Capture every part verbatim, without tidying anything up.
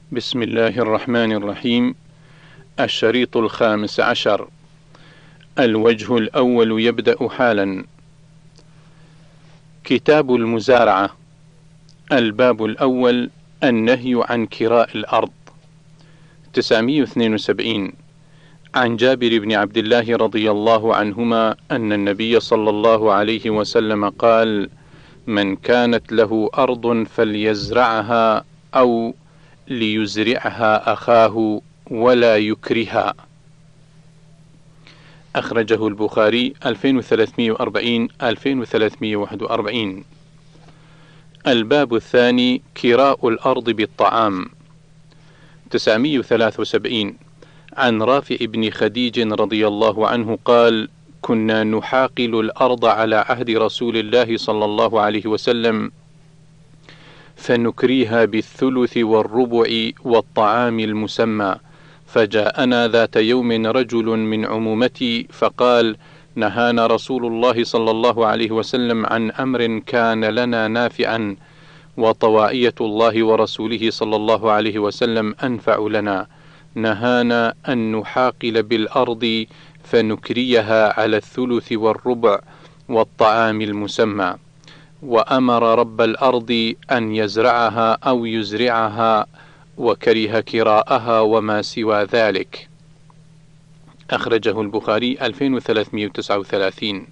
بسم الله الرحمن الرحيم. الشريط الخامس عشر. الوجه الأول يبدأ حالا. كتاب المزارعة. الباب الأول: النهي عن كراء الأرض. تسعمائة واثنين وسبعين. عن جابر بن عبد الله رضي الله عنهما أن النبي صلى الله عليه وسلم قال: من كانت له أرض فليزرعها أو ليزرعها أخاه ولا يكرها. أخرجه البخاري ألفين وثلاثمائة وأربعين ألفين وثلاثمائة وواحد وأربعين. الباب الثاني: كراء الأرض بالطعام. تسعمائة وثلاثة وسبعين. عن رافع بن خديج رضي الله عنه قال: كنا نحاقل الأرض على عهد رسول الله صلى الله عليه وسلم فنكريها بالثلث والربع والطعام المسمى، فجاءنا ذات يوم رجل من عمومتي فقال: نهانا رسول الله صلى الله عليه وسلم عن أمر كان لنا نافعا، وطواعية الله ورسوله صلى الله عليه وسلم أنفع لنا، نهانا أن نحاقل بالأرض فنكريها على الثلث والربع والطعام المسمى، وأمر رب الأرض أن يزرعها أو يزرعها، وكره كراءها وما سوى ذلك. أخرجه البخاري ألفين وثلاثمائة وتسعة وثلاثين.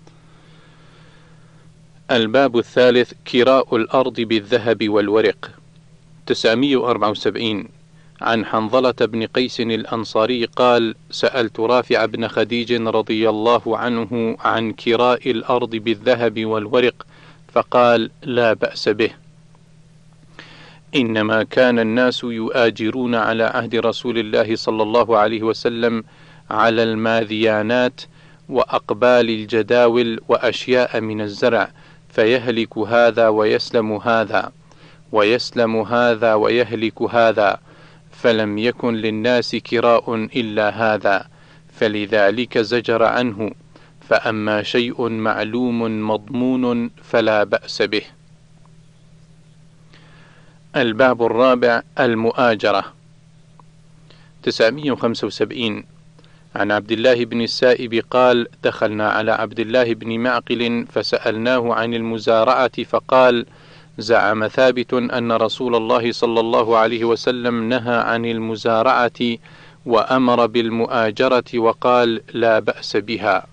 الباب الثالث: كراء الأرض بالذهب والورق. تسعمائة وأربعة وسبعين. عن حنظلة بن قيس الأنصاري قال: سألت رافع بن خديج رضي الله عنه عن كراء الأرض بالذهب والورق، فقال: لا بأس به، إنما كان الناس يؤاجرون على عهد رسول الله صلى الله عليه وسلم على الماذيانات وأقبال الجداول وأشياء من الزرع، فيهلك هذا ويسلم هذا، ويسلم هذا ويهلك هذا، فلم يكن للناس كراء إلا هذا، فلذلك زجر عنه، فأما شيء معلوم مضمون فلا بأس به. الباب الرابع: المؤاجرة. تسعمائة وخمسة وسبعين. عن عبد الله بن السائب قال: دخلنا على عبد الله بن معقل فسألناه عن المزارعة، فقال: زعم ثابت أن رسول الله صلى الله عليه وسلم نهى عن المزارعة وأمر بالمؤاجرة وقال: لا بأس بها.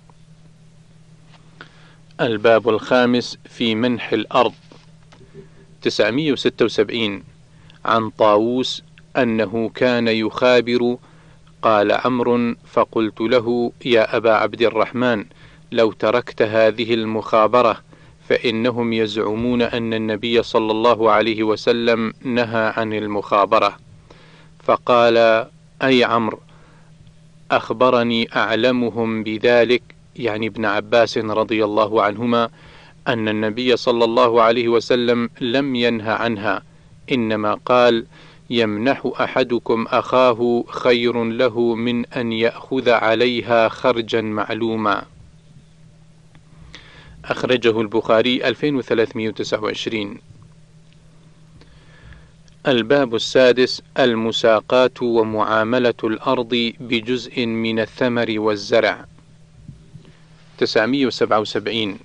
الباب الخامس: في منح الأرض. تسعمائة وستة وسبعين. عن طاووس أنه كان يخابر. قال عمرو: فقلت له: يا أبا عبد الرحمن، لو تركت هذه المخابرة، فإنهم يزعمون أن النبي صلى الله عليه وسلم نهى عن المخابرة. فقال: أي عمرو، أخبرني أعلمهم بذلك، يعني ابن عباس رضي الله عنهما، أن النبي صلى الله عليه وسلم لم ينه عنها، إنما قال: يمنح أحدكم أخاه خير له من أن يأخذ عليها خرجا معلوما. أخرجه البخاري ألفين وثلاثمائة وتسعة وعشرين. الباب السادس: المساقات ومعاملة الأرض بجزء من الثمر والزرع. تسعمائة وسبعة وسبعين.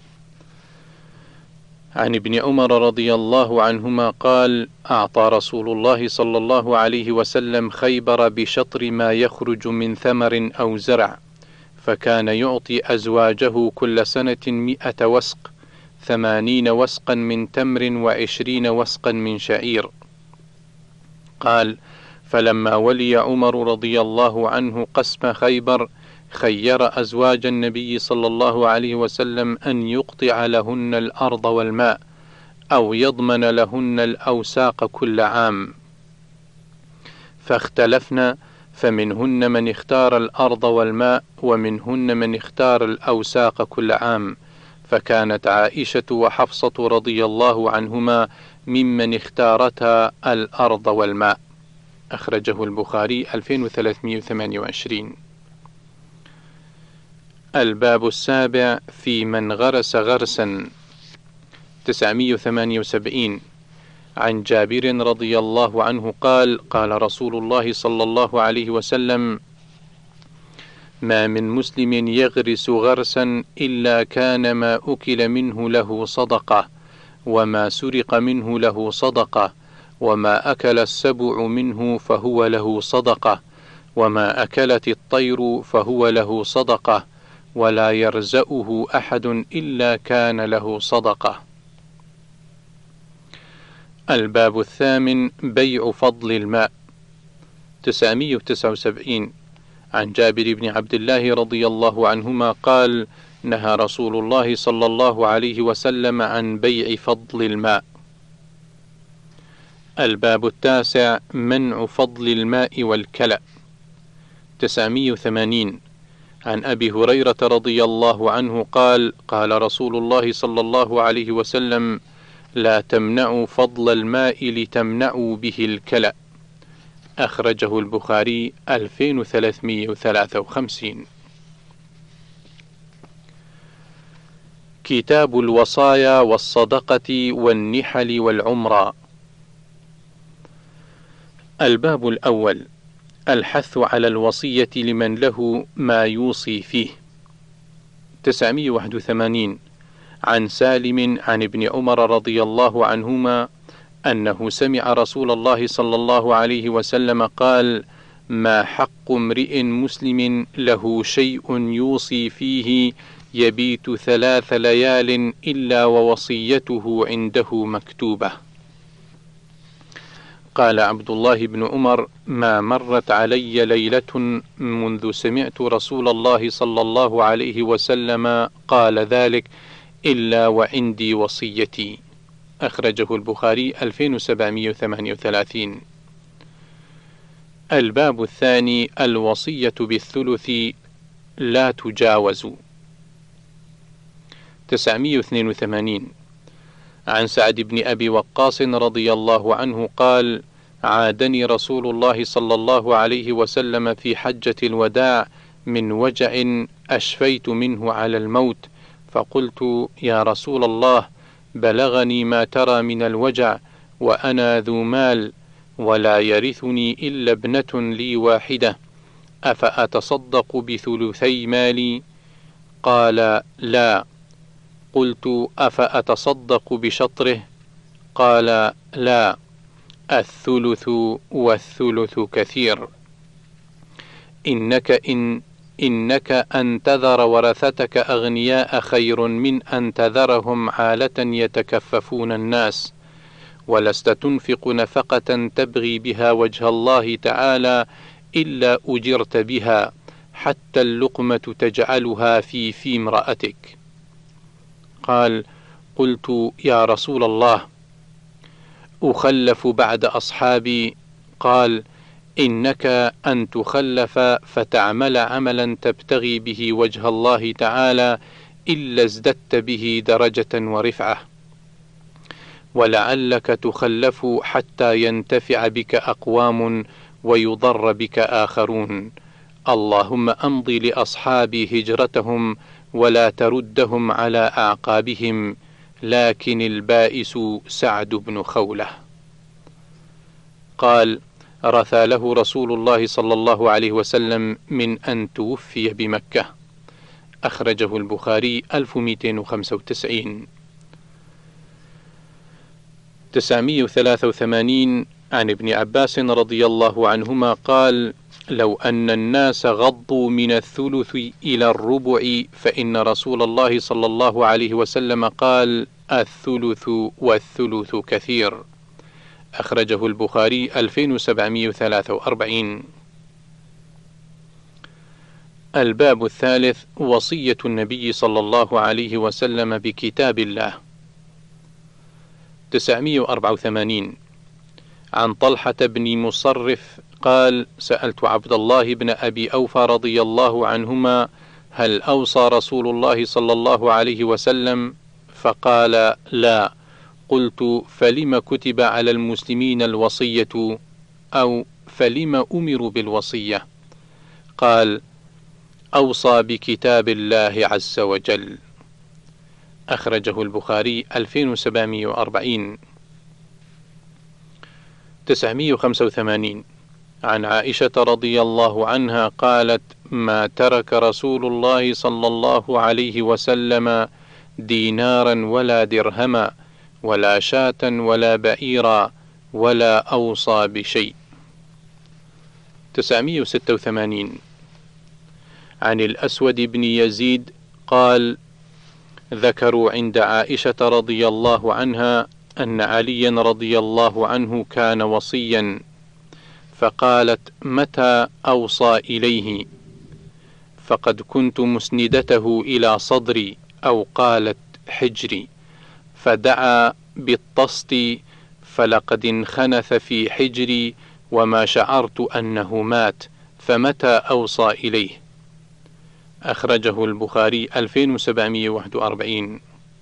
عن ابن عمر رضي الله عنهما قال: أعطى رسول الله صلى الله عليه وسلم خيبر بشطر ما يخرج من ثمر أو زرع، فكان يعطي أزواجه كل سنة مئة وسق، ثمانين وسقا من تمر وعشرين وسقا من شعير. قال: فلما ولي عمر رضي الله عنه قسم خيبر، خير أزواج النبي صلى الله عليه وسلم أن يقطع لهن الأرض والماء، أو يضمن لهن الأوساق كل عام، فاختلفنا، فمنهن من اختار الأرض والماء، ومنهن من اختار الأوساق كل عام، فكانت عائشة وحفصة رضي الله عنهما ممن اختارتا الأرض والماء. أخرجه البخاري ألفين وثلاثمائة وثمانية وعشرين. الباب السابع: في من غرس غرسا. تسعمائة وثمانية وسبعين. عن جابر رضي الله عنه قال: قال رسول الله صلى الله عليه وسلم: ما من مسلم يغرس غرسا إلا كان ما أكل منه له صدقة، وما سرق منه له صدقة، وما أكل السبع منه فهو له صدقة، وما أكلت الطير فهو له صدقة، ولا يرزأه أحد إلا كان له صدقة. الباب الثامن: بيع فضل الماء. تسعمائة وتسعة وسبعين عن جابر بن عبد الله رضي الله عنهما قال: نهى رسول الله صلى الله عليه وسلم عن بيع فضل الماء. الباب التاسع: منع فضل الماء والكلأ. تسعمائة وثمانين عن أبي هريرة رضي الله عنه قال: قال رسول الله صلى الله عليه وسلم: لا تمنعوا فضل الماء لتمنعوا به الكلأ. أخرجه البخاري ألفين وثلاثمائة وثلاثة وخمسين. كتاب الوصايا والصدقة والنحل والعمرة. الباب الأول: الحث على الوصية لمن له ما يوصي فيه. تسعمائة وواحد وثمانين عن سالم عن ابن عمر رضي الله عنهما أنه سمع رسول الله صلى الله عليه وسلم قال: ما حق امرئ مسلم له شيء يوصي فيه يبيت ثلاث ليال إلا ووصيته عنده مكتوبة. قال عبد الله بن عمر: ما مرت علي ليلة منذ سمعت رسول الله صلى الله عليه وسلم قال ذلك إلا وعندي وصيتي. أخرجه البخاري ألفين وسبعمائة وثمانية وثلاثين. الباب الثاني: الوصية بالثلث لا تجاوز. تسعمائة واثنين وثمانين عن سعد بن أبي وقاص رضي الله عنه قال: عادني رسول الله صلى الله عليه وسلم في حجة الوداع من وجع أشفيت منه على الموت، فقلت: يا رسول الله، بلغني ما ترى من الوجع، وأنا ذو مال، ولا يرثني إلا ابنة لي واحدة، أفأتصدق بثلثي مالي؟ قال: لا. قلت: أفأتصدق بشطره؟ قال: لا، الثلث والثلث كثير. إنك إن إنك أن تذر ورثتك أغنياء خير من أن تذرهم عالة يتكففون الناس، ولست تنفق نفقة تبغي بها وجه الله تعالى إلا أجرت بها، حتى اللقمة تجعلها في في امرأتك. قال: قلت: يا رسول الله، أخلف بعد أصحابي؟ قال: إنك أن تخلف فتعمل عملا تبتغي به وجه الله تعالى إلا ازددت به درجة ورفعة، ولعلك تخلف حتى ينتفع بك أقوام ويضر بك آخرون. اللهم أمضي لأصحابي هجرتهم ولا تردهم على أعقابهم، لكن البائس سعد بن خولة. قال: رثى له رسول الله صلى الله عليه وسلم من أن توفي بمكة. أخرجه البخاري ألف ومئتين وخمسة وتسعين. تسعمائة وثلاثة وثمانين عن ابن عباس رضي الله عنهما قال: لو أن الناس غضوا من الثلث إلى الربع فإن رسول الله صلى الله عليه وسلم قال: الثلث والثلث كثير. أخرجه البخاري ألفين وسبعمائة وثلاثة وأربعين. الباب الثالث: وصية النبي صلى الله عليه وسلم بكتاب الله. تسعمائة وأربعة وثمانين عن طلحة بن مصرف قال: سألت عبد الله بن أبي أوفى رضي الله عنهما: هل أوصى رسول الله صلى الله عليه وسلم؟ فقال: لا. قلت: فلم كتب على المسلمين الوصية؟ أو فلم أمروا بالوصية؟ قال: أوصى بكتاب الله عز وجل. أخرجه البخاري ألفين وسبعمائة وأربعين. تسعمائة وخمسة وثمانين عن عائشة رضي الله عنها قالت: ما ترك رسول الله صلى الله عليه وسلم دينارا ولا درهما ولا شاة ولا بعيرا ولا أوصى بشيء. تسعمائة وستة وثمانين عن الأسود بن يزيد قال: ذكروا عند عائشة رضي الله عنها أن عليا رضي الله عنه كان وصيا، فقالت: متى أوصى إليه؟ فقد كنت مسندته إلى صدري، أو قالت حجري، فدعا بالطست، فلقد انخنث في حجري وما شعرت أنه مات، فمتى أوصى إليه؟ أخرجه البخاري ألفين وسبعمائة وواحد وأربعين.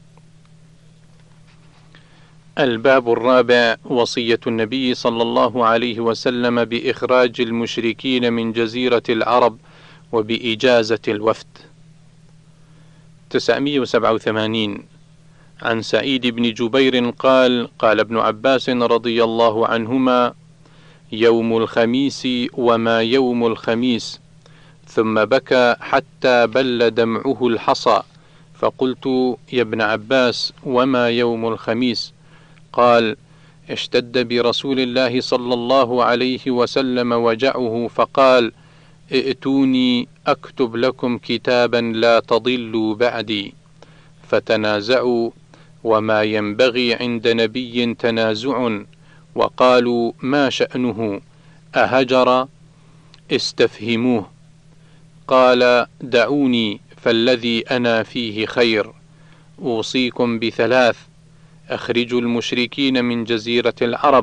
الباب الرابع: وصية النبي صلى الله عليه وسلم بإخراج المشركين من جزيرة العرب وبإجازة الوفد. تسعمائة وسبعة وثمانين عن سعيد بن جبير قال: قال ابن عباس رضي الله عنهما: يوم الخميس وما يوم الخميس، ثم بكى حتى بل دمعه الحصى، فقلت: يا ابن عباس، وما يوم الخميس؟ قال: اشتد برسول الله صلى الله عليه وسلم وجعه، فقال: ائتوني أكتب لكم كتابا لا تضلوا بعدي. فتنازعوا، وما ينبغي عند نبي تنازع، وقالوا: ما شأنه؟ أهجر؟ استفهموه. قال: دعوني، فالذي أنا فيه خير. أوصيكم بثلاث: أخرجوا المشركين من جزيرة العرب،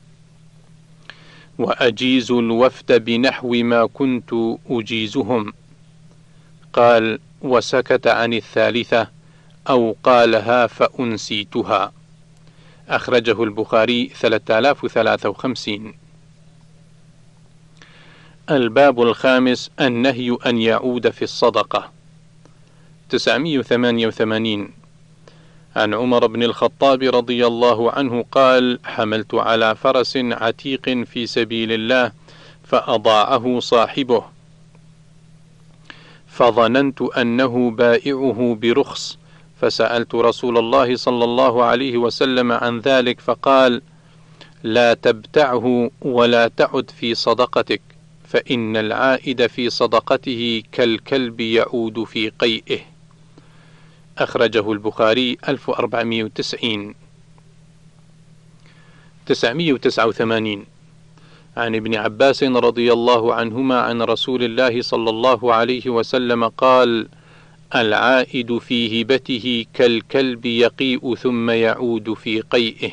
وأجيزوا الوفد بنحو ما كنت أجيزهم. قال: وسكت عن الثالثة، أو قالها فأنسيتها. أخرجه البخاري ثلاثة آلاف وثلاثة وخمسين. الباب الخامس: النهي أن يعود في الصدقة. تسعمائة وثمانية وثمانين عن عمر بن الخطاب رضي الله عنه قال: حملت على فرس عتيق في سبيل الله، فأضاعه صاحبه، فظننت أنه بائعه برخص، فسألت رسول الله صلى الله عليه وسلم عن ذلك، فقال: لا تبتعه ولا تعد في صدقتك، فإن العائد في صدقته كالكلب يعود في قيئه. أخرجه البخاري ألف وأربعمائة وتسعين. تسعمائة وتسعة وثمانين عن ابن عباس رضي الله عنهما عن رسول الله صلى الله عليه وسلم قال: العائد في هبته كالكلب يقيء ثم يعود في قيئه.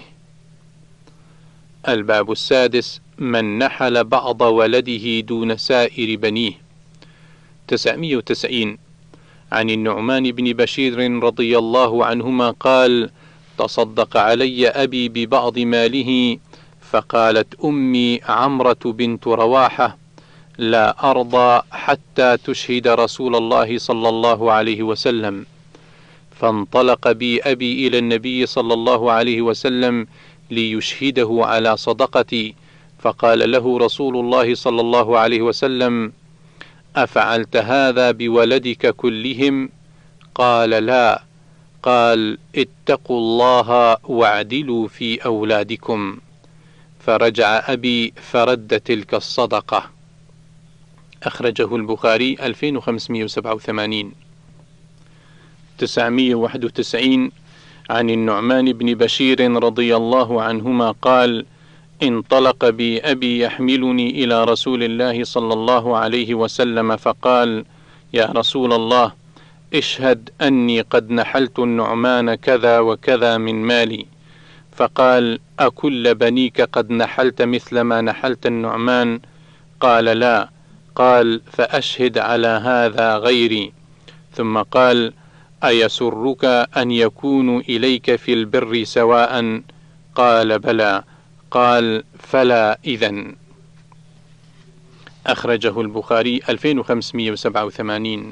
الباب السادس: من نحل بعض ولده دون سائر بنيه. تسعمائة وتسعين عن النعمان بن بشير رضي الله عنهما قال: تصدق علي أبي ببعض ماله، فقالت أمي عمرة بنت رواحة: لا أرضى حتى تشهد رسول الله صلى الله عليه وسلم. فانطلق بي أبي إلى النبي صلى الله عليه وسلم ليشهده على صدقتي، فقال له رسول الله صلى الله عليه وسلم: أفعلت هذا بولدك كلهم؟ قال: لا. قال: اتقوا الله واعدلوا في أولادكم. فرجع أبي فرد تلك الصدقة. أخرجه البخاري ألفين وخمسمائة وسبعة وثمانين. تسعمائة وواحد وتسعين عن النعمان بن بشير رضي الله عنهما قال: انطلق بي أبي يحملني إلى رسول الله صلى الله عليه وسلم، فقال: يا رسول الله، اشهد أني قد نحلت النعمان كذا وكذا من مالي. فقال: أكل بنيك قد نحلت مثل ما نحلت النعمان؟ قال: لا. قال: فأشهد على هذا غيري. ثم قال: أيسرك أن يكونوا إليك في البر سواء؟ قال: بلى. قال: فلا إذن. أخرجه البخاري ألفين وخمسمائة وسبعة وثمانين.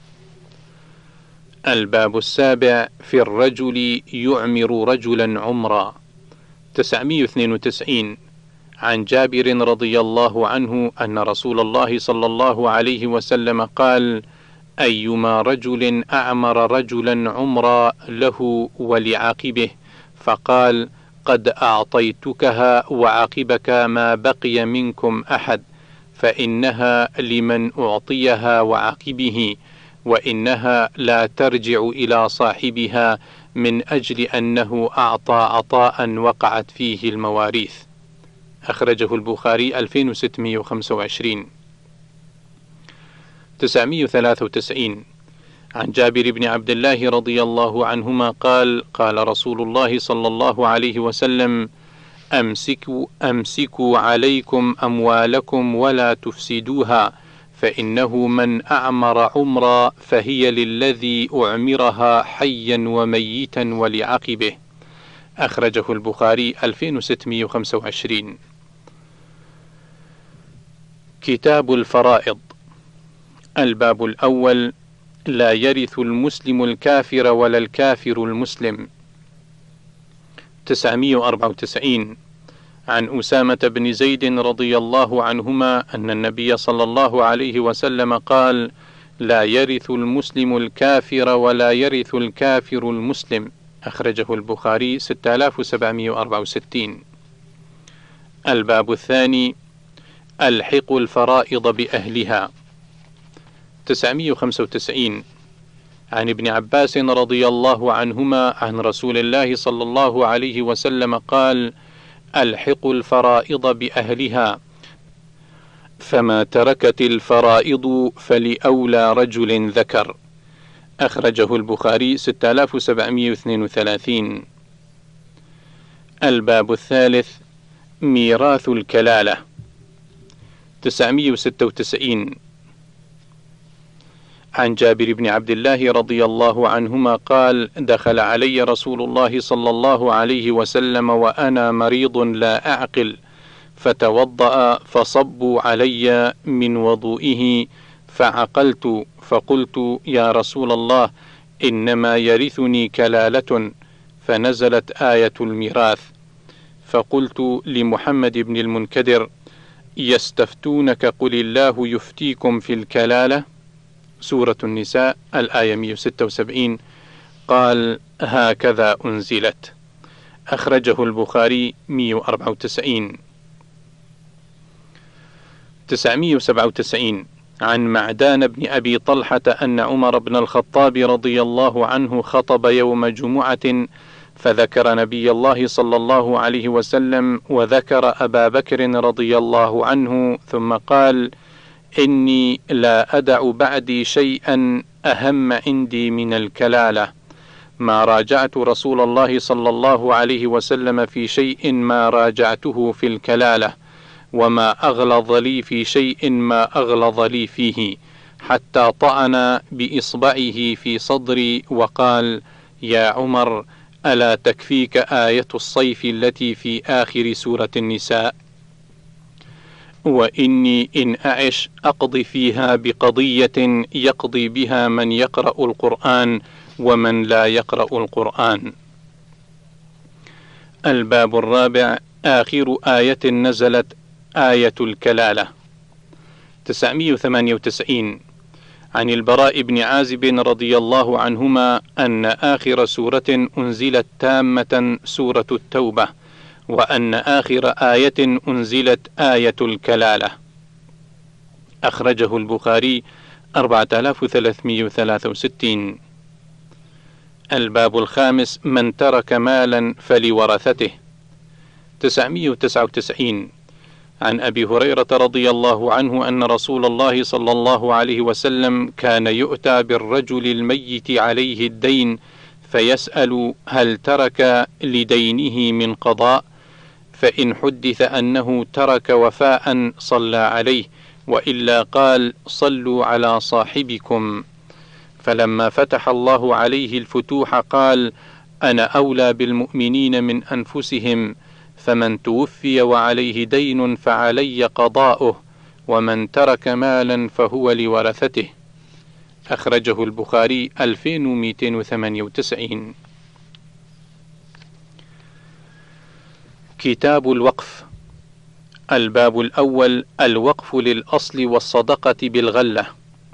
الباب السابع: في الرجل يعمر رجلا عمرا. تسعمائة واثنين وتسعين عن جابر رضي الله عنه أن رسول الله صلى الله عليه وسلم قال: أيما رجل أعمر رجلا عمرا له ولعاقبه فقال: قد أعطيتكها وعاقبك ما بقي منكم أحد، فإنها لمن أعطيها وعاقبه، وإنها لا ترجع إلى صاحبها من أجل أنه أعطى عطاء وقعت فيه المواريث. أخرجه البخاري ألفين وستمائة وخمسة وعشرين. تسعمائة وثلاثة وتسعين عن جابر بن عبد الله رضي الله عنهما قال: قال رسول الله صلى الله عليه وسلم: أمسكوا, أمسكوا عليكم أموالكم ولا تفسدوها، فإنه من أعمر عمرا فهي للذي أعمرها حيا وميتا ولعقبه. أخرجه البخاري ألفين وستمائة وخمسة وعشرين. كتاب الفرائض. الباب الأول: لا يرث المسلم الكافر ولا الكافر المسلم. تسعمائة وأربعة وتسعين عن أسامة بن زيد رضي الله عنهما أن النبي صلى الله عليه وسلم قال: لا يرث المسلم الكافر ولا يرث الكافر المسلم. أخرجه البخاري ستة آلاف وسبعمائة وأربعة وستين. الباب الثاني: الحق الفرائض بأهلها. تسعمائة وخمسة وتسعين عن ابن عباس رضي الله عنهما عن رسول الله صلى الله عليه وسلم قال: الحق الفرائض بأهلها، فما تركت الفرائض فلأولى رجل ذكر. أخرجه البخاري ستة آلاف وسبعمائة واثنين وثلاثين. الباب الثالث: ميراث الكلالة. تسعمائة وستة وتسعين عن جابر بن عبد الله رضي الله عنهما قال: دخل علي رسول الله صلى الله عليه وسلم وأنا مريض لا أعقل، فتوضأ فصبوا علي من وضوئه فعقلت، فقلت: يا رسول الله، إنما يرثني كلالة، فنزلت آية الميراث، فقلت لمحمد بن المنكدر: يستفتونك قل الله يفتيكم في الكلالة، سورة النساء الآية مئة وستة وسبعين. قال: هكذا أنزلت. أخرجه البخاري مئة وأربعة وتسعين. تسعمائة وسبعة وتسعين عن معدان بن أبي طلحة أن عمر بن الخطاب رضي الله عنه خطب يوم جمعة فذكر نبي الله صلى الله عليه وسلم وذكر أبا بكر رضي الله عنه، ثم قال: إني لا أدع بعدي شيئا أهم عندي من الكلالة، ما راجعت رسول الله صلى الله عليه وسلم في شيء ما راجعته في الكلالة، وما أغلظ لي في شيء ما أغلظ لي فيه، حتى طعن بإصبعه في صدري وقال: يا عمر، ألا تكفيك آية الصيف التي في آخر سورة النساء؟ وإني إن أعش أقضي فيها بقضية يقضي بها من يقرأ القرآن ومن لا يقرأ القرآن. الباب الرابع: آخر آية نزلت آية الكلالة. تسعمائة وثمانية وتسعين عن البراء بن عازب رضي الله عنهما أن آخر سورة أنزلت تامة سورة التوبة، وأن آخر آية أنزلت آية الكلالة. أخرجه البخاري أربعة آلاف وثلاثمائة وثلاثة وستين. الباب الخامس: من ترك مالا فلورثته. تسعمائة وتسعة وتسعين عن أبي هريرة رضي الله عنه أن رسول الله صلى الله عليه وسلم كان يؤتى بالرجل الميت عليه الدين فيسأل: هل ترك لدينه من قضاء؟ فإن حدث أنه ترك وفاء صلى عليه، وإلا قال: صلوا على صاحبكم. فلما فتح الله عليه الفتوح قال: أنا أولى بالمؤمنين من أنفسهم، فمن توفي وعليه دين فعلي قضاؤه، ومن ترك مالا فهو لورثته. أخرجه البخاري ألفين ومئتين وثمانية وتسعين. كتاب الوقف. الباب الأول: الوقف للأصل والصدقة بالغلة.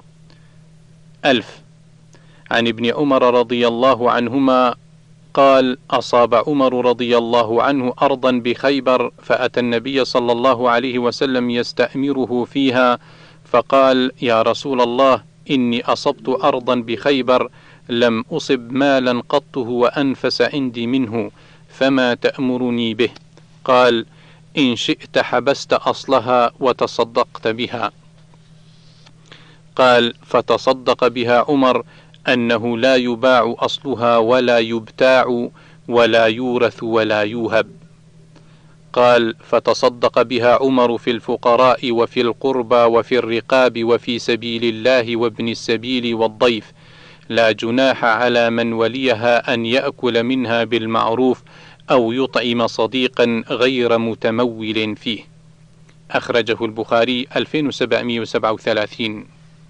ألف. عن ابن عمر رضي الله عنهما قال: أصاب عمر رضي الله عنه أرضا بخيبر، فأتى النبي صلى الله عليه وسلم يستأمره فيها، فقال: يا رسول الله، إني أصبت أرضا بخيبر لم أصب مالا قط هو أنفس عندي منه، فما تأمرني به؟ قال: إن شئت حبست أصلها وتصدقت بها. قال: فتصدق بها عمر أنه لا يباع أصلها ولا يبتاع ولا يورث ولا يوهب. قال: فتصدق بها عمر في الفقراء وفي القربى وفي الرقاب وفي سبيل الله وابن السبيل والضيف، لا جناح على من وليها أن يأكل منها بالمعروف أو يطعم صديقا غير متمول فيه. أخرجه البخاري ألفين وسبعمائة وسبعة وثلاثين.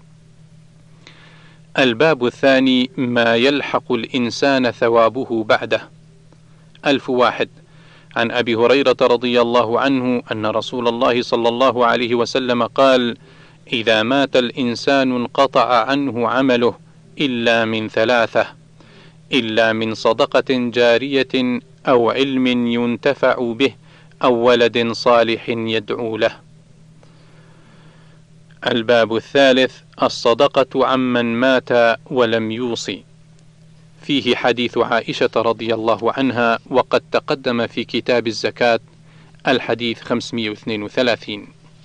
الباب الثاني: ما يلحق الإنسان ثوابه بعده. ألف واحد. عن أبي هريرة رضي الله عنه أن رسول الله صلى الله عليه وسلم قال: إذا مات الإنسان انقطع عنه عمله إلا من ثلاثة: إلا من صدقة جارية أو علم ينتفع به أو ولد صالح يدعو له. الباب الثالث: الصدقة عمن مات ولم يوصي. فيه حديث عائشة رضي الله عنها، وقد تقدم في كتاب الزكاة، الحديث خمسمائة واثنين وثلاثين.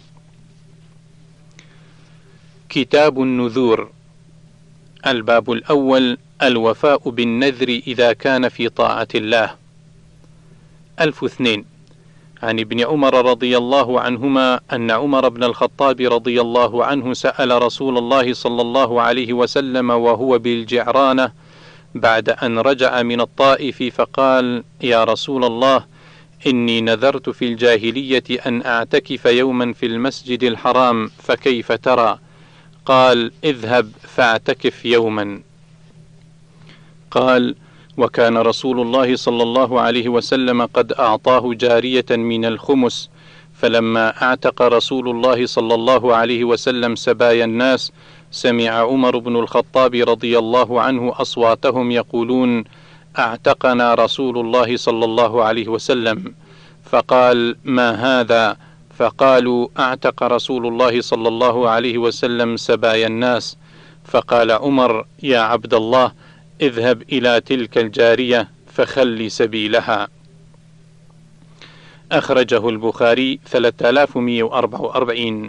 كتاب النذور. الباب الأول: الوفاء بالنذر إذا كان في طاعة الله. ألف واثنين. عن ابن عمر رضي الله عنهما أن عمر بن الخطاب رضي الله عنه سأل رسول الله صلى الله عليه وسلم وهو بالجعرانة بعد أن رجع من الطائف، فقال: يا رسول الله، إني نذرت في الجاهلية أن أعتكف يوما في المسجد الحرام، فكيف ترى؟ قال: اذهب فاعتكف يوما. قال: وكان رسول الله صلى الله عليه وسلم قد أعطاه جارية من الخمس، فلما اعتق رسول الله صلى الله عليه وسلم سبايا الناس، سمع عمر بن الخطاب رضي الله عنه أصواتهم يقولون: اعتقنا رسول الله صلى الله عليه وسلم. فقال: ما هذا؟ فقالوا: اعتق رسول الله صلى الله عليه وسلم سبايا الناس. فقال عمر: يا عبد الله، اذهب إلى تلك الجارية فخل سبيلها. أخرجه البخاري ثلاثة آلاف ومائة وأربعة وأربعين.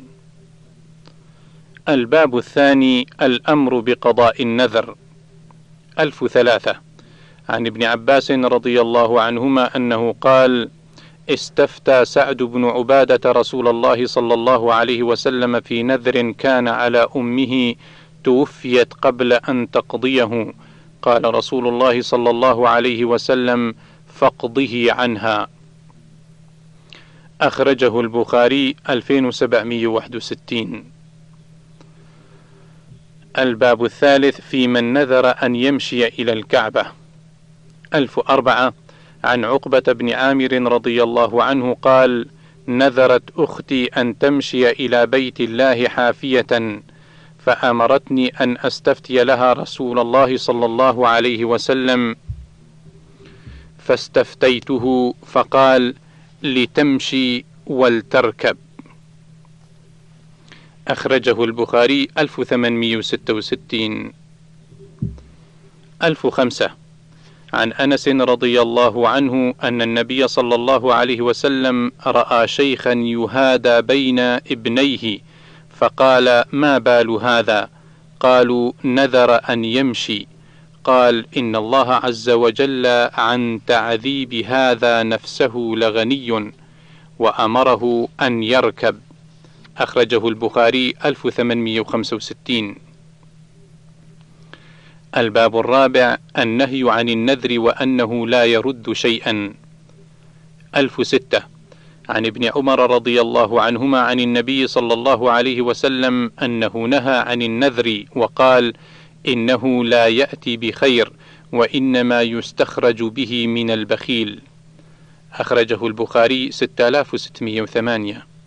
الباب الثاني: الأمر بقضاء النذر. ألف ثلاثة. عن ابن عباس رضي الله عنهما أنه قال: استفتى سعد بن عبادة رسول الله صلى الله عليه وسلم في نذر كان على أمه توفيت قبل أن تقضيه، قال رسول الله صلى الله عليه وسلم: فاقضه عنها. أخرجه البخاري ألفين وسبعمائة وواحد وستين. الباب الثالث: في من نذر أن يمشي إلى الكعبة. ألف أربعة. عن عقبة بن عامر رضي الله عنه قال: نذرت أختي أن تمشي إلى بيت الله حافية، فأمرتني أن أستفتي لها رسول الله صلى الله عليه وسلم، فاستفتيته فقال: لتمشي ولتركب. أخرجه البخاري ألف وثمانمائة وستة وستين. ألف خمسة. عن أنس رضي الله عنه أن النبي صلى الله عليه وسلم رأى شيخا يهادى بين ابنيه، فقال: ما بال هذا؟ قالوا: نذر أن يمشي. قال: إن الله عز وجل عن تعذيب هذا نفسه لغني، وأمره أن يركب. أخرجه البخاري ألف وثمانمائة وخمسة وستين. الباب الرابع: النهي عن النذر وأنه لا يرد شيئا. ألف ستة. عن ابن عمر رضي الله عنهما عن النبي صلى الله عليه وسلم أنه نهى عن النذر وقال: إنه لا يأتي بخير، وإنما يستخرج به من البخيل. أخرجه البخاري ستة آلاف وستمائة وثمانية.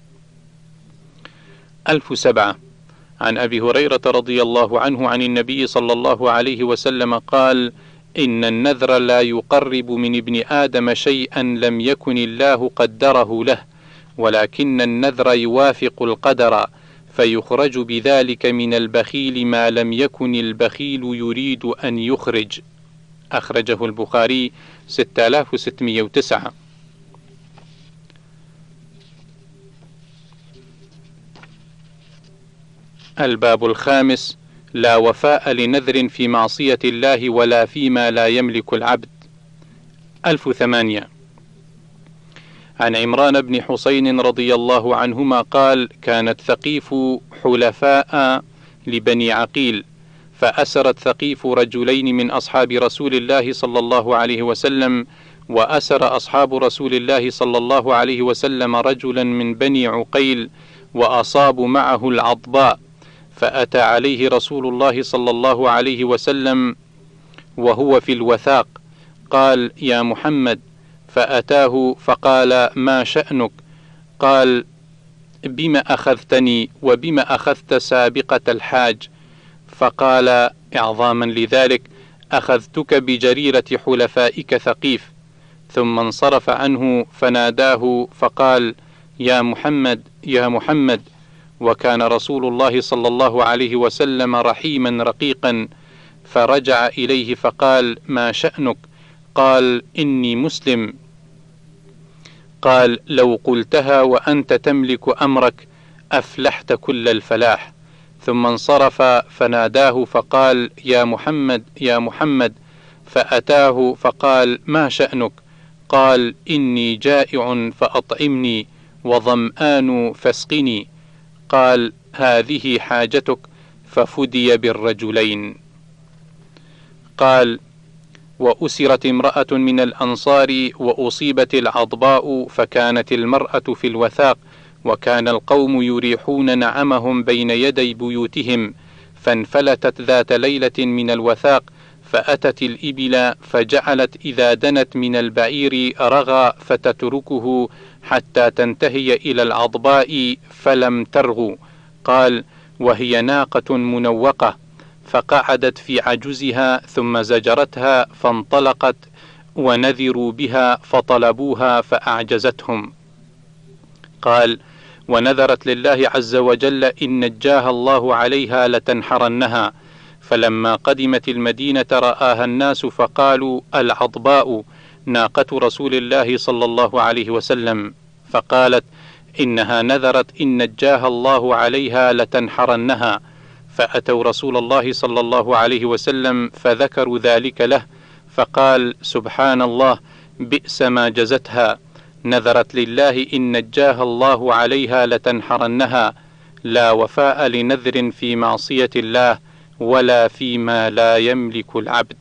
ألف وسبعة عن أبي هريرة رضي الله عنه عن النبي صلى الله عليه وسلم قال: إن النذر لا يقرب من ابن آدم شيئا لم يكن الله قدره له، ولكن النذر يوافق القدر، فيخرج بذلك من البخيل ما لم يكن البخيل يريد أن يخرج. أخرجه البخاري ستة آلاف وستمائة وتسعة. الباب الخامس: لا وفاء لنذر في معصية الله ولا فيما لا يملك العبد. ألف وثمانية عن عمران بن حسين رضي الله عنهما قال: كانت ثقيف حلفاء لبني عقيل، فأسرت ثقيف رجلين من أصحاب رسول الله صلى الله عليه وسلم، وأسر أصحاب رسول الله صلى الله عليه وسلم رجلا من بني عقيل، وأصابوا معه العضباء، فأتى عليه رسول الله صلى الله عليه وسلم وهو في الوثاق، قال: يا محمد. فأتاه فقال: ما شأنك؟ قال: بما أخذتني وبما أخذت سابقة الحاج؟ فقال إعظاما لذلك: أخذتك بجريرة حلفائك ثقيف. ثم انصرف عنه فناداه فقال: يا محمد يا محمد. وكان رسول الله صلى الله عليه وسلم رحيما رقيقا، فرجع إليه فقال: ما شأنك؟ قال: إني مسلم. قال: لو قلتها وأنت تملك أمرك أفلحت كل الفلاح. ثم انصرف فناداه فقال: يا محمد يا محمد. فأتاه فقال: ما شأنك؟ قال: إني جائع فأطعمني، وظمآن فاسقني. قال: هذه حاجتك، ففدي بالرجلين. قال: وأسرت امرأة من الأنصار وأصيبت العضباء، فكانت المرأة في الوثاق، وكان القوم يريحون نعمهم بين يدي بيوتهم، فانفلتت ذات ليلة من الوثاق، فأتت الإبل، فجعلت إذا دنت من البعير رغى فتتركه حتى تنتهي إلى العضباء فلم ترغو. قال: وهي ناقة منوقة، فقعدت في عجزها ثم زجرتها فانطلقت، ونذروا بها فطلبوها فأعجزتهم. قال: ونذرت لله عز وجل إن نجاها الله عليها لتنحرنها، فلما قدمت المدينة رآها الناس فقالوا: العضباء ناقة رسول الله صلى الله عليه وسلم. فقالت: إنها نذرت إن نجاها الله عليها لتنحرنها. فأتوا رسول الله صلى الله عليه وسلم فذكروا ذلك له، فقال: سبحان الله، بئس ما جزتها، نذرت لله إن نجاها الله عليها لتنحرنها. لا وفاء لنذر في معصية الله ولا فيما لا يملك العبد.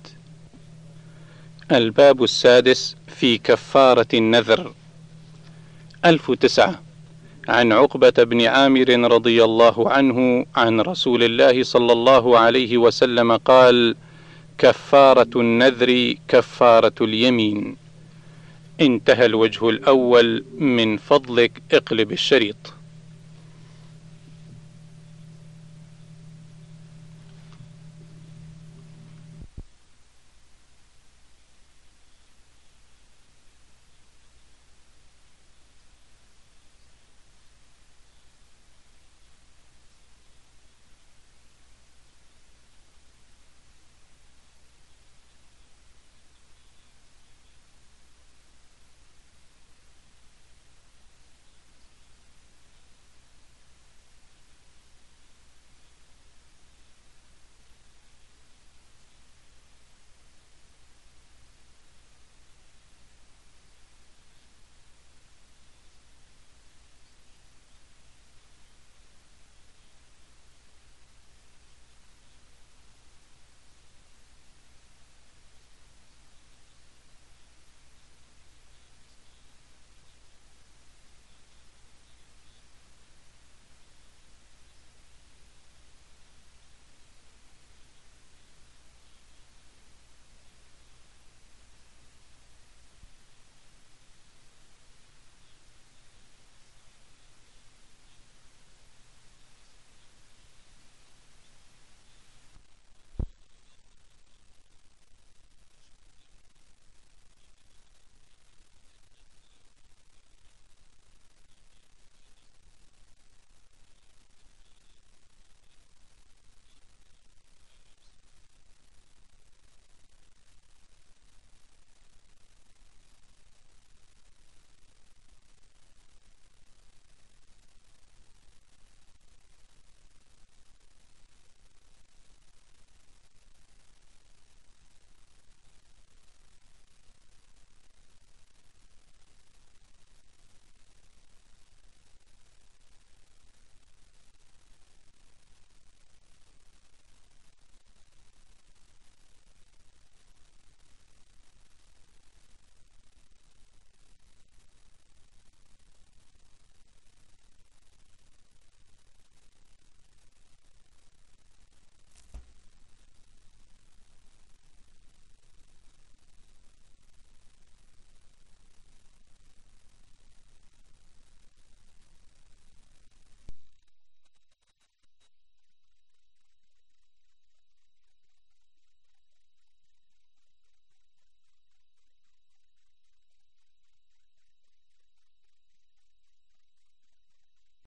الباب السادس في كفارة النذر. ألف وتسعة عن عقبة بن عامر رضي الله عنه عن رسول الله صلى الله عليه وسلم قال: كفارة النذر كفارة اليمين. انتهى الوجه الأول. من فضلك اقلب الشريط.